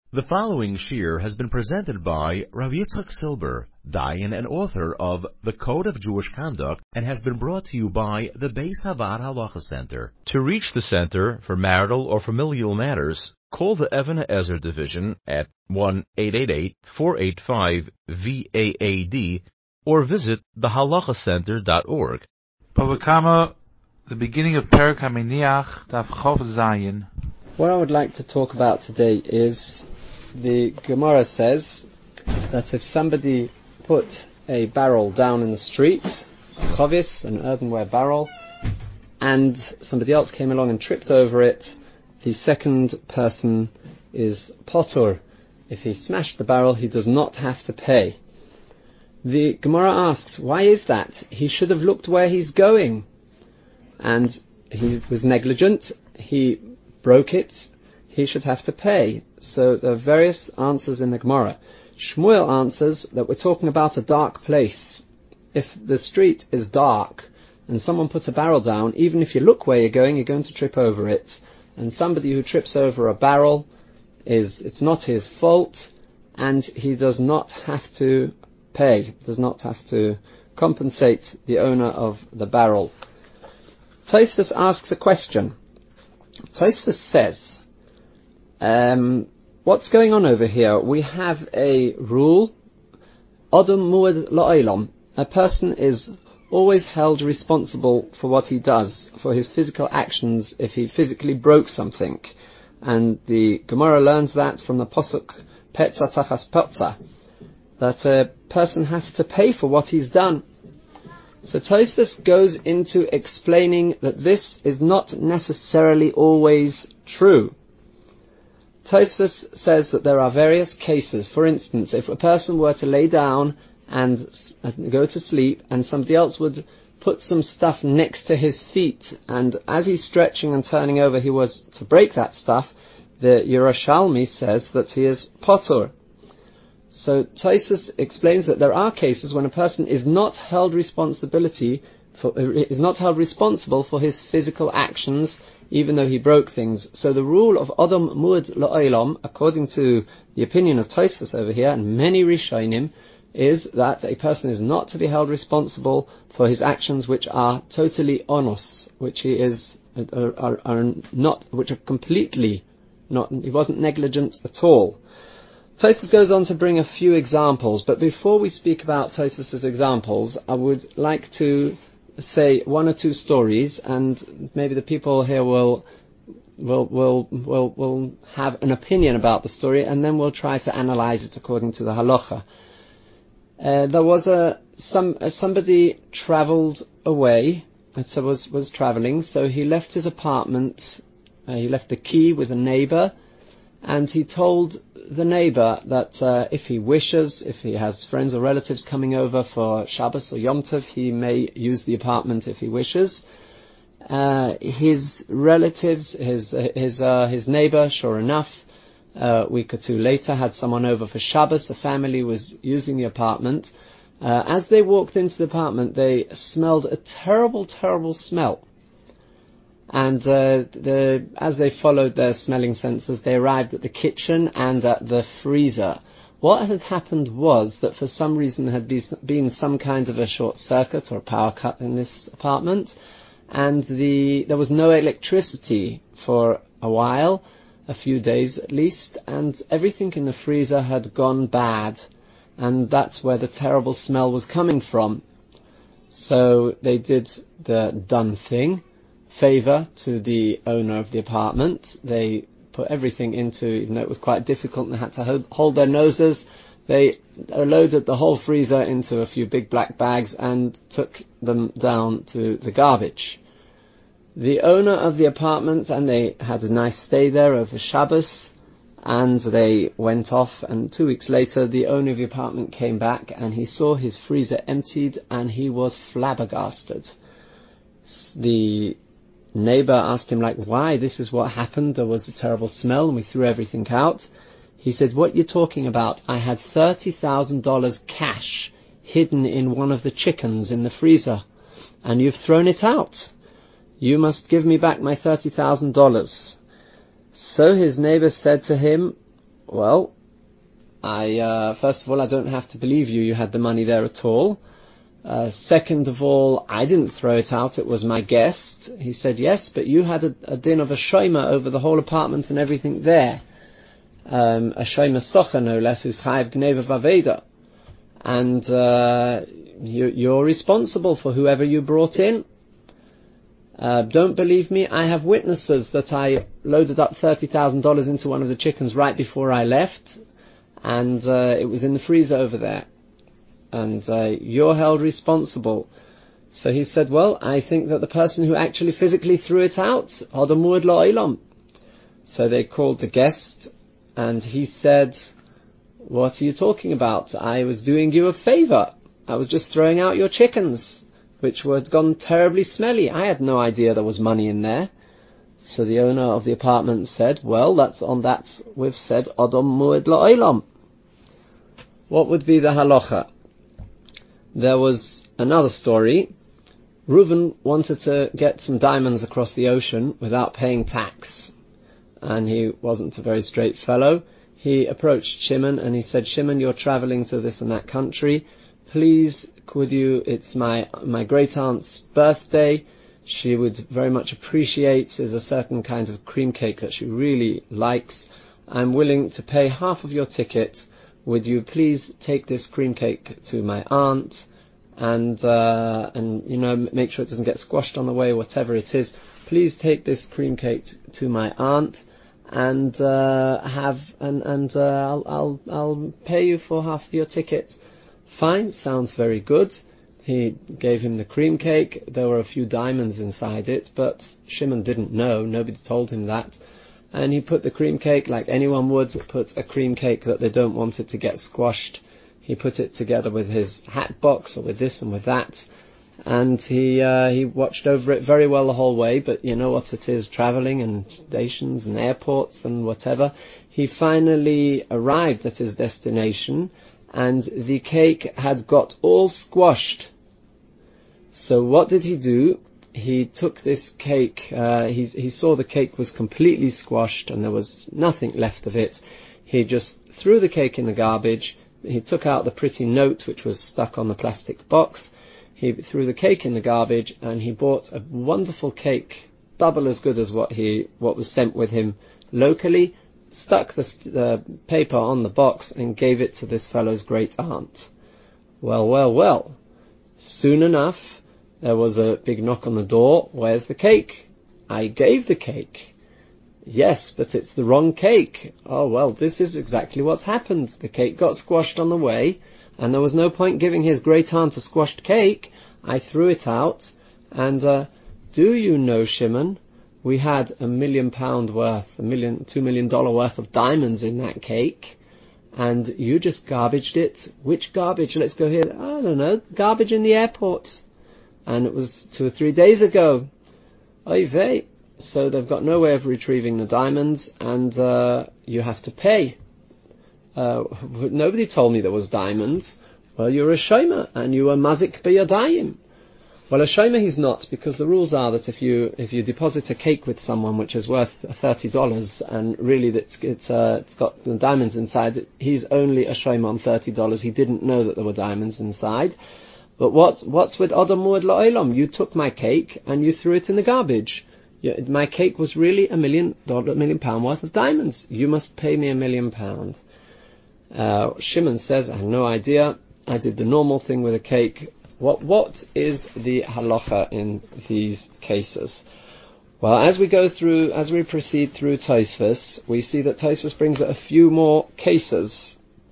The following shir has been presented by Rav Yitzchak Silber, Dayan and author of The Code of Jewish Conduct, and has been brought to you by the Beis Havad Halacha Center. To reach the center for marital or familial matters, call the Even HaEzer division at 1-888-485-VAAD or visit thehalachacenter.org. Bava Kama, the beginning of Perek HaMiniach, Daf Chof Zayin. What I would like to talk about today is the Gemara says that if somebody put a barrel down in the street, a chovis, an earthenware barrel, and somebody else came along and tripped over it, the second person is potur. If he smashed the barrel, he does not have to pay. The Gemara asks, why is that? He should have looked where he's going. And he was negligent, he broke it, he should have to pay. So there are various answers in the Gemara. Shmuel answers that we're talking about a dark place. If the street is dark and someone put a barrel down, even if you look where you're going to trip over it. And somebody who trips over a barrel, it's not his fault, and he does not have to pay, does not have to compensate the owner of the barrel. Tosfos asks a question. Tosfos says, what's going on over here? We have a rule, Adam Muad La'olam. A person is always held responsible for what he does, for his physical actions, if he physically broke something. And the Gemara learns that from the Posuk, Petza Tachas Petza, that a person has to pay for what he's done. So Tosfos goes into explaining that this is not necessarily always true. Tosfos says that there are various cases. For instance, if a person were to lay down and go to sleep, and somebody else would put some stuff next to his feet, and as he's stretching and turning over, he was to break that stuff, the Yerushalmi says that he is potur. So Tosfos explains that there are cases when a person is not held responsible for his physical actions, even though he broke things. So the rule of Adam Muad La'olam, according to the opinion of Tosfos over here and many Rishonim, is that a person is not to be held responsible for his actions which are totally onus, which he which are completely not. He wasn't negligent at all. Tosfos goes on to bring a few examples, but before we speak about Tosfos' examples, I would like to say one or two stories, and maybe the people here will have an opinion about the story, and then we'll try to analyze it according to the halacha. There was somebody travelled away, so was travelling, so he left his apartment, he left the key with a neighbour, and he told the neighbour that if he wishes, if he has friends or relatives coming over for Shabbos or Yom Tov, he may use the apartment if he wishes. His relatives, his neighbour, sure enough, a week or two later had someone over for Shabbos. The family was using the apartment. As they walked into the apartment, they smelled a terrible, terrible smell. And as they followed their smelling senses, they arrived at the kitchen and at the freezer. What had happened was that for some reason there had been some kind of a short circuit or a power cut in this apartment, and there was no electricity for a while, a few days at least, and everything in the freezer had gone bad, and that's where the terrible smell was coming from. So they did the done thing, favour to the owner of the apartment. They put everything into, even though it was quite difficult and they had to hold their noses, they loaded the whole freezer into a few big black bags and took them down to the garbage. The owner of the apartment, and they had a nice stay there over Shabbos, and they went off, and 2 weeks later the owner of the apartment came back and he saw his freezer emptied and he was flabbergasted. The neighbour asked him, why? This is what happened. There was a terrible smell and we threw everything out. He said, what you're talking about? I had $30,000 cash hidden in one of the chickens in the freezer, and you've thrown it out. You must give me back my $30,000. So his neighbour said to him, well, first of all, I don't have to believe you had the money there at all. Second of all, I didn't throw it out, it was my guest. He said, yes, but you had a din of a shomer over the whole apartment and everything there. A shomer socha, no less, who's chayiv gneva vaveda. And you're responsible for whoever you brought in. Don't believe me? I have witnesses that I loaded up $30,000 into one of the chickens right before I left, and it was in the freezer over there. And you're held responsible. So he said, well, I think that the person who actually physically threw it out, Adam Muad La'olam. So they called the guest, and he said, what are you talking about? I was doing you a favor. I was just throwing out your chickens, which had gone terribly smelly. I had no idea there was money in there. So the owner of the apartment said, well, we've said Adam Muad La'olam. What would be the halacha? There was another story. Reuven wanted to get some diamonds across the ocean without paying tax. And he wasn't a very straight fellow. He approached Shimon and he said, Shimon, you're traveling to this and that country. Please, could you, it's my great aunt's birthday. She would very much appreciate, there's a certain kind of cream cake that she really likes. I'm willing to pay half of your ticket. Would you please take this cream cake to my aunt and make sure it doesn't get squashed on the way, whatever it is. Please take this cream cake to my aunt and I'll pay you for half of your ticket. Fine, sounds very good. He gave him the cream cake. There were a few diamonds inside it, but Shimon didn't know. Nobody told him that. And he put the cream cake, like anyone would put a cream cake that they don't want it to get squashed. He put it together with his hat box, or with this and with that. And he watched over it very well the whole way, but you know what it is, travelling and stations and airports and whatever. He finally arrived at his destination, and the cake had got all squashed. So what did he do? He took this cake, he saw the cake was completely squashed and there was nothing left of it. He just threw the cake in the garbage. He took out the pretty note which was stuck on the plastic box. He threw the cake in the garbage and he bought a wonderful cake, double as good as what was sent with him locally, stuck the paper on the box and gave it to this fellow's great aunt. Well. Soon enough, there was a big knock on the door. Where's the cake? I gave the cake. Yes, but it's the wrong cake. Oh, well, this is exactly what happened. The cake got squashed on the way, and there was no point giving his great aunt a squashed cake. I threw it out, and do you know, Shimon, we had £1 million worth, $2 million worth of diamonds in that cake, and you just garbaged it. Which garbage? Let's go here. I don't know. Garbage in the airport. And it was 2 or 3 days ago. Oy vey. So they've got no way of retrieving the diamonds, and you have to pay. Nobody told me there was diamonds. Well, you're a shomer, and you are mazik b'yadayim. Well, a shomer he's not, because the rules are that if you deposit a cake with someone which is worth $30, and really it's got the diamonds inside, he's only a shomer on $30. He didn't know that there were diamonds inside. But what's with Adam Muad La'olam? You took my cake and you threw it in the garbage. My cake was really $1 million worth of diamonds. You must pay me £1 million. Shimon says, I have no idea. I did the normal thing with a cake. What is the halacha in these cases? Well, as we proceed through Tosfos, we see that Tosfos brings a few more cases.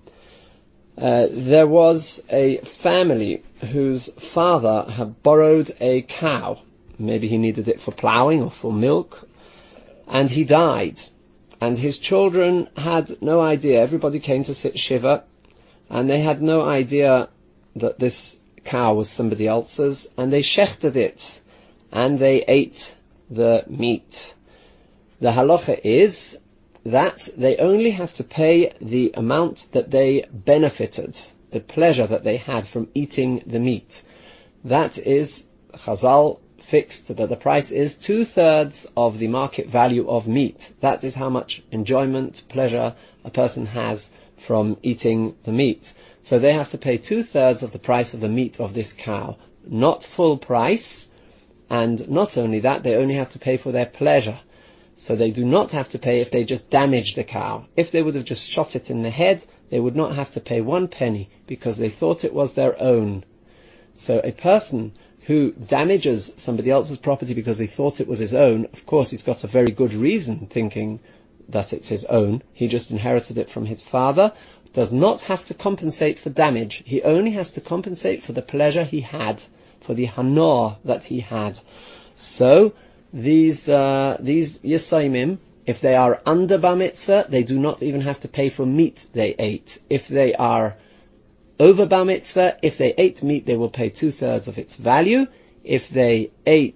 There was a family whose father had borrowed a cow. Maybe he needed it for ploughing or for milk, and he died. And his children had no idea. Everybody came to sit shiva, and they had no idea that this cow was somebody else's, and they shechted it, and they ate the meat. The halacha is that they only have to pay the amount that they benefited, the pleasure that they had from eating the meat. That is, Chazal fixed that the price is 2/3 of the market value of meat. That is how much enjoyment, pleasure a person has from eating the meat. So they have to pay 2/3 of the price of the meat of this cow, not full price, and not only that, they only have to pay for their pleasure. So they do not have to pay if they just damage the cow. If they would have just shot it in the head, they would not have to pay 1 penny because they thought it was their own. So a person who damages somebody else's property because they thought it was his own, of course he's got a very good reason thinking that it's his own. He just inherited it from his father. Does not have to compensate for damage. He only has to compensate for the pleasure he had, for the hanor that he had. So these Yesayimim, if they are under bar mitzvah, they do not even have to pay for meat they ate. If they are over bar mitzvah, if they ate meat, they will pay 2/3 of its value. If they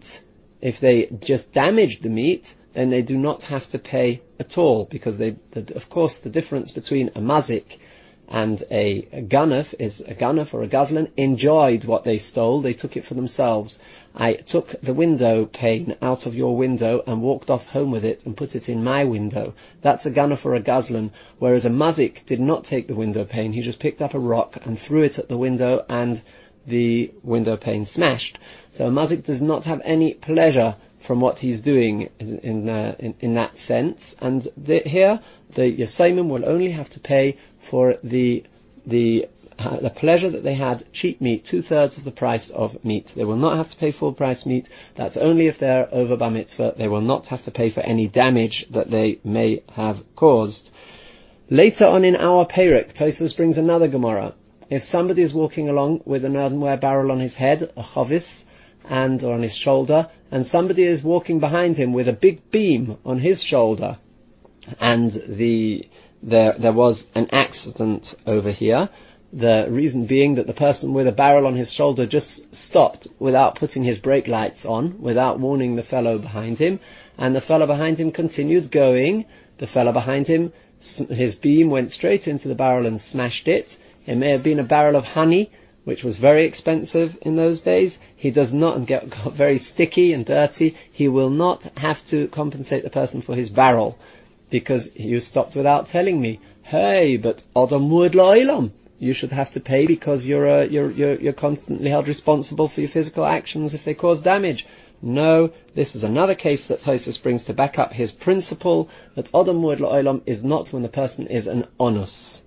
just damaged the meat, then they do not have to pay at all, because of course the difference between a mazik and a ganef is a ganef or a gazlan enjoyed what they stole. They took it for themselves. I took the window pane out of your window and walked off home with it and put it in my window. That's a ganef or a gazlan, whereas a mazik did not take the window pane. He just picked up a rock and threw it at the window and the window pane smashed. So a mazik does not have any pleasure from what he's doing in that sense. And here, the Yesayimim will only have to pay for the pleasure that they had, cheap meat, 2/3 of the price of meat. They will not have to pay full price meat. That's only if they're over bar mitzvah. They will not have to pay for any damage that they may have caused. Later on in our Perek, Tosfos brings another Gemara. If somebody is walking along with an earthenware barrel on his head, a chavis, or on his shoulder, and somebody is walking behind him with a big beam on his shoulder, and there was an accident over here. The reason being that the person with a barrel on his shoulder just stopped without putting his brake lights on, without warning the fellow behind him, and the fellow behind him continued going. The fellow behind him, his beam went straight into the barrel and smashed it. It may have been a barrel of honey, which was very expensive in those days. He does not got very sticky and dirty. He will not have to compensate the person for his barrel, because you stopped without telling me. Hey, but Adam Muad La'ilam, you should have to pay because you're constantly held responsible for your physical actions if they cause damage. No, this is another case that Tosfos brings to back up his principle that Adam Muad La'ilam is not when the person is an onus.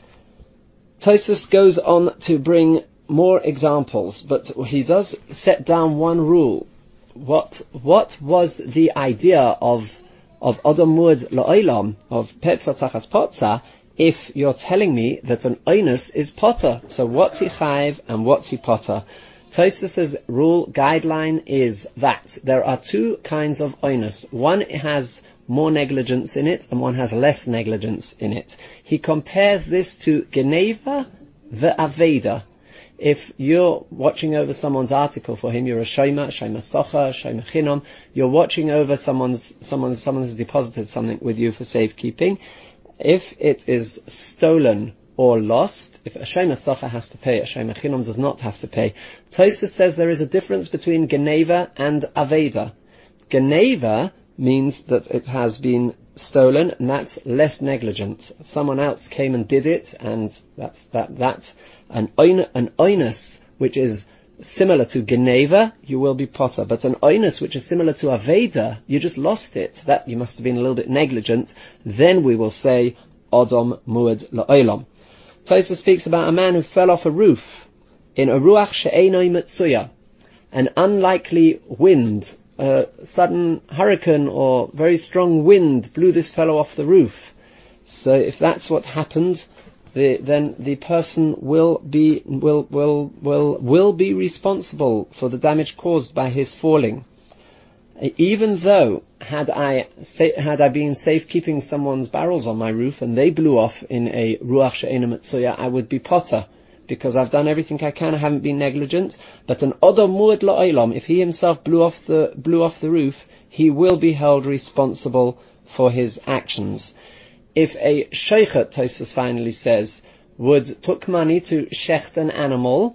Tosfos goes on to bring more examples, but he does set down one rule. What was the idea of Adam Muad La'ilam, of Petza Tachas Potza, if you're telling me that an onus is potter? So what's he chayiv and what's he potter? Tosfos' rule guideline is that there are two kinds of onus. One has more negligence in it, and one has less negligence in it. He compares this to Geneva the Aveda. If you're watching over someone's article for him, you're a Shema Socha, Shema Chinom, you're watching over someone has deposited something with you for safekeeping. If it is stolen or lost, if a Shema Socha has to pay, a Shema Chinom does not have to pay. Tosfos says there is a difference between Geneva and Aveda. Geneva means that it has been stolen, and that's less negligent. Someone else came and did it, and that's an onus which is similar to Geneva, you will be potter. But an onus which is similar to Aveda, you just lost it. That you must have been a little bit negligent. Then we will say Adam Muad La'ilam. Tosfos speaks about a man who fell off a roof in a ruach she'enoi metzuya, an unlikely wind. A sudden hurricane or very strong wind blew this fellow off the roof. So if that's what happened, then the person will be responsible for the damage caused by his falling. Even though had I been safekeeping someone's barrels on my roof and they blew off in a ruach she'ena metzuya, I would be potter, because I've done everything I can, I haven't been negligent. But an Adam Muad La'ilam, if he himself blew off the roof, he will be held responsible for his actions. If a sheichet, Tosfos finally says, took money to shecht an animal,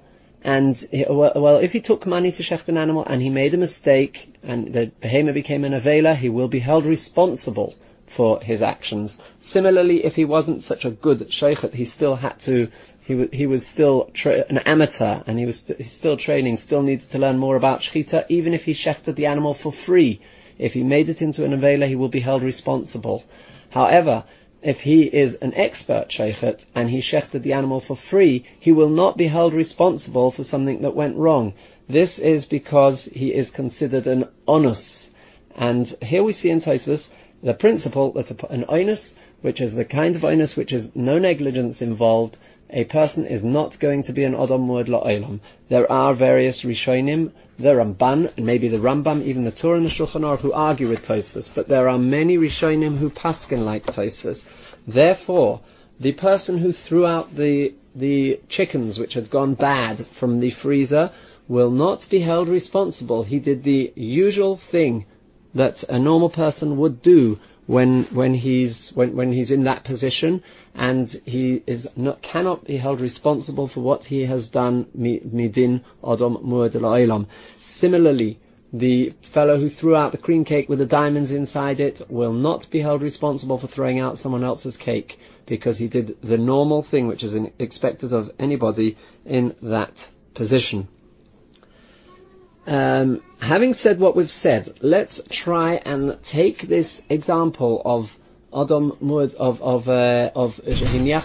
And if he took money to shecht an animal and he made a mistake and the behemoth became an avela, he will be held responsible for his actions. Similarly, if he wasn't such a good sheichet, he still had to. He was still an amateur, and he's still training. Still needs to learn more about shechita, even if he shechted the animal for free. If he made it into an avela, he will be held responsible. However, if he is an expert sheichet and he shechted the animal for free, he will not be held responsible for something that went wrong. This is because he is considered an onus. And here we see in Tosfos the principle that an onus, which is the kind of onus which is no negligence involved, a person is not going to be an Adam Muad La'olam. There are various Rishonim, the Ramban, and maybe the Rambam, even the Torah and the Shulchan Aruch, who argue with Tosfos, but there are many Rishonim who paskin like Tosfos. Therefore, the person who threw out the chickens which had gone bad from the freezer will not be held responsible. He did the usual thing that a normal person would do when he's in that position, and he cannot be held responsible for what he has done midin Adam Muad La'olam. Similarly, the fellow who threw out the cream cake with the diamonds inside it will not be held responsible for throwing out someone else's cake, because he did the normal thing which is expected of anybody in that position. Having said what we've said, let's try and take this example of Adam Muad of Hiniach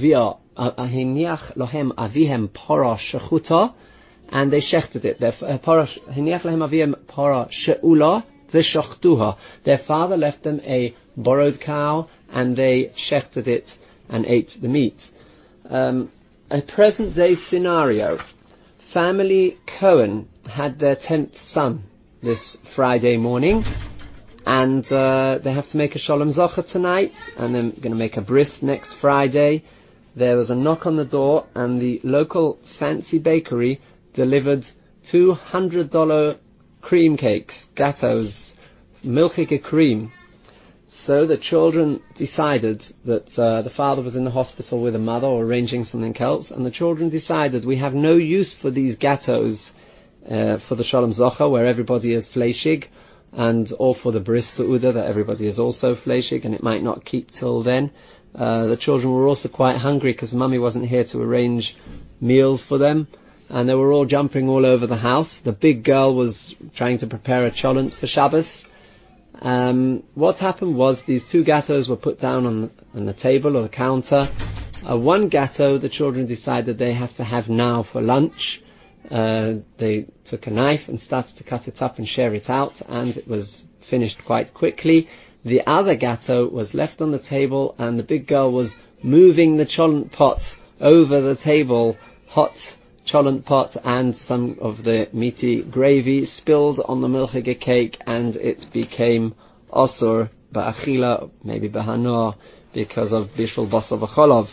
Lohem Avihem Para Shechuta, and they shechted it. Hiniach Lohem Avihem Para She'ula V'Shachtuha. Their father left them a borrowed cow, and they shechted it and ate the meat. A present day scenario. Family Cohen had their 10th son this Friday morning, and they have to make a Shalom Zocha tonight, and they're going to make a bris next Friday. There was a knock on the door, and the local fancy bakery delivered $200 cream cakes, gatos, milchige cream. So the children decided that the father was in the hospital with the mother or arranging something else, and the children decided we have no use for these gatos for the Shalom Zocha, where everybody is fleishig, or for the Bris Su'uda, that everybody is also fleishig, and it might not keep till then. The children were also quite hungry because Mummy wasn't here to arrange meals for them, and they were all jumping all over the house. The big girl was trying to prepare a cholent for Shabbos. What happened was these two gatos were put down on the table or the counter. One gato the children decided they have to have now for lunch. They took a knife and started to cut it up and share it out, and it was finished quite quickly. The other gato was left on the table, and the big girl was moving the cholent pot over the table. Hot cholent pot and some of the meaty gravy spilled on the milchige cake, and it became osur ba'achila, maybe b'hanor, because of bishul basar v'cholov.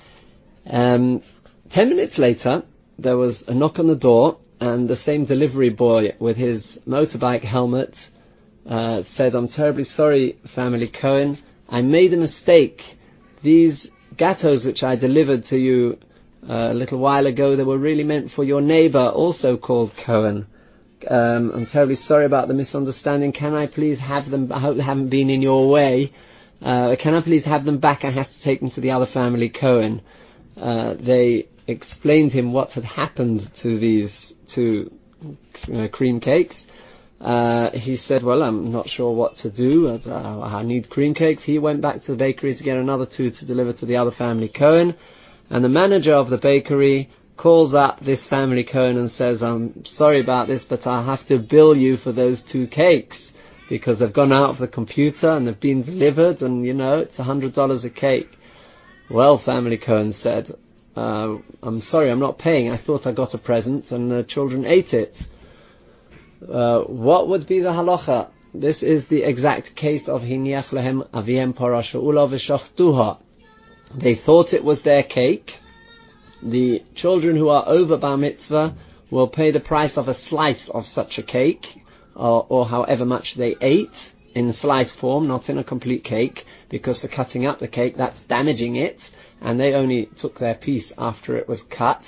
10 minutes later, there was a knock on the door, and the same delivery boy with his motorbike helmet said, "I'm terribly sorry, family Cohen. I made a mistake. These gatos which I delivered to you a little while ago, they were really meant for your neighbor, also called Cohen. I'm terribly sorry about the misunderstanding. Can I please have them? I hope they haven't been in your way. Can I please have them back? I have to take them to the other family Cohen." They explained to him what had happened to these two cream cakes. He said, "Well, I'm not sure what to do. I need cream cakes." He went back to the bakery to get another two to deliver to the other family Cohen. And the manager of the bakery calls up this family Cohen and says, "I'm sorry about this, but I'll have to bill you for those two cakes, because they've gone out of the computer and they've been delivered, and it's $100 a cake." "Well," family Cohen said, "I'm sorry, I'm not paying. I thought I got a present and the children ate it." What would be the halacha? This is the exact case of Hiniach Lehem Avihem Para She'ula V'Shachtuha. They thought it was their cake. The children who are over bar mitzvah will pay the price of a slice of such a cake, or however much they ate, in slice form, not in a complete cake, because for cutting up the cake, that's damaging it, and they only took their piece after it was cut.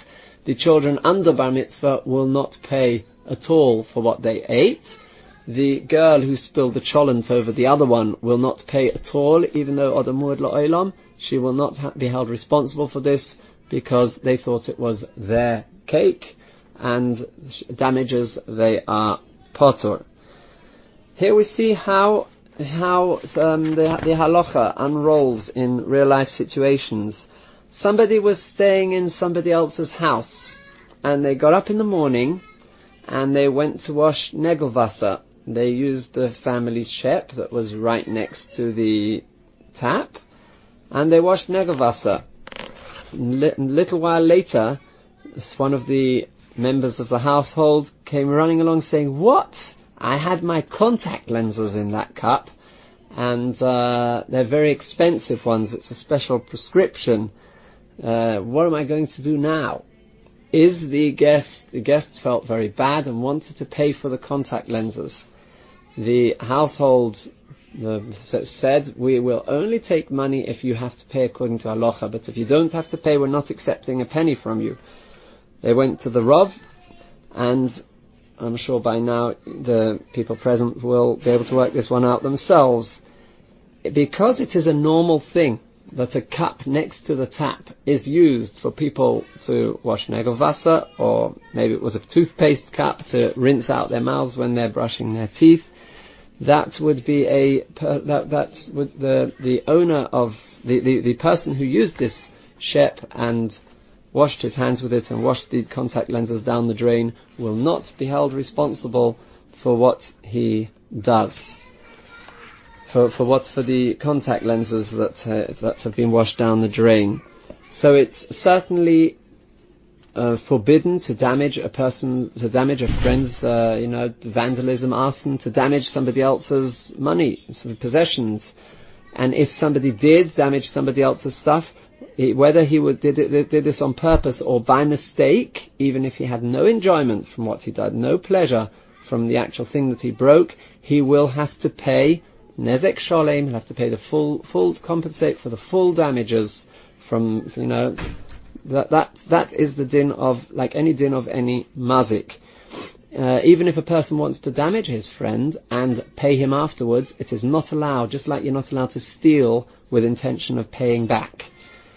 The children under bar mitzvah will not pay at all for what they ate. The girl who spilled the cholent over the other one will not pay at all, even though Adam Muad La'olam. She will not be held responsible for this because they thought it was their cake, and damages they are potur. Here we see how the halacha unrolls in real life situations. Somebody was staying in somebody else's house, and they got up in the morning and they went to wash negelwasser. They used the family's shep that was right next to the tap, and they washed negelwasser. A little while later, one of the members of the household came running along saying, "What? I had my contact lenses in that cup, and they're very expensive ones. It's a special prescription. What am I going to do now?" The guest felt very bad and wanted to pay for the contact lenses. The household said, "We will only take money if you have to pay according to halacha, but if you don't have to pay, we're not accepting a penny from you." They went to the Rav, and I'm sure by now the people present will be able to work this one out themselves. Because it is a normal thing that a cup next to the tap is used for people to wash negelwasser, or maybe it was a toothpaste cup to rinse out their mouths when they're brushing their teeth, that would be the owner of the person who used this shep and washed his hands with it and washed the contact lenses down the drain will not be held responsible for what he does. For the contact lenses that have been washed down the drain. So it's certainly forbidden to damage a person, to damage a friend's, vandalism, arson, to damage somebody else's money, possessions. And if somebody did damage somebody else's stuff, whether he did this on purpose or by mistake, even if he had no enjoyment from what he did, no pleasure from the actual thing that he broke, he will have to pay Nezek Sholem, he'll have to pay the full compensate for the full damages from, that is the din of, like any din of any mazik. Even if a person wants to damage his friend and pay him afterwards, it is not allowed, just like you're not allowed to steal with intention of paying back.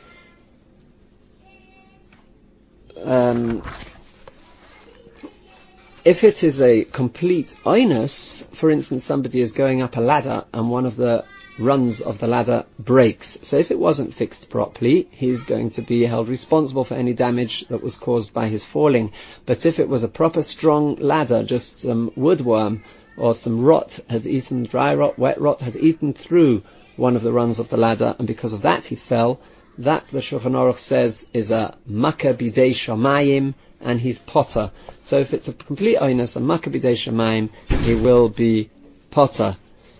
If it is a complete oinus, for instance, somebody is going up a ladder and one of the rungs of the ladder breaks. So if it wasn't fixed properly, he's going to be held responsible for any damage that was caused by his falling. But if it was a proper strong ladder, just some woodworm or some rot had eaten, dry rot, wet rot had eaten through one of the rungs of the ladder, and because of that he fell, that the Shulchan Aruch says is a makkah bidei shamayim, and he's potter. So if it's a complete oinus, a makkah bidei shamayim, he will be potter.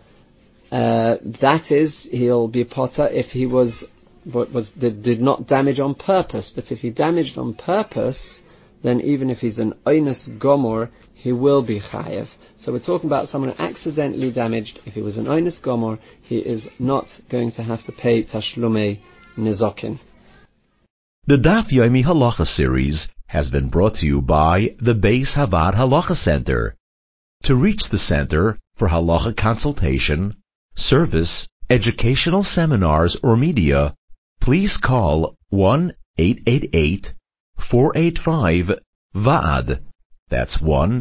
That is, he'll be potter if he did not damage on purpose. But if he damaged on purpose, then even if he's an oinus gomor, he will be chayev. So we're talking about someone who accidentally damaged. If he was an oinus gomor, he is not going to have to pay tashlumei nizokin. The Daf Yomi Halacha series has been brought to you by the Beis Havad Halacha Center. To reach the center for halacha consultation, service, educational seminars, or media, please call 1-888-485-VAAD. That's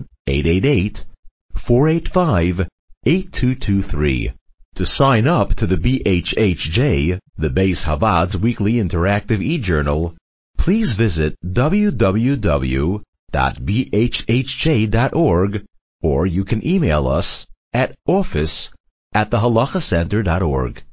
1-888-485-8223. To sign up to the BHHJ, the Beis Havad's weekly interactive e-journal, please visit www.bhhj.org, or you can email us at office@thehalachacenter.org.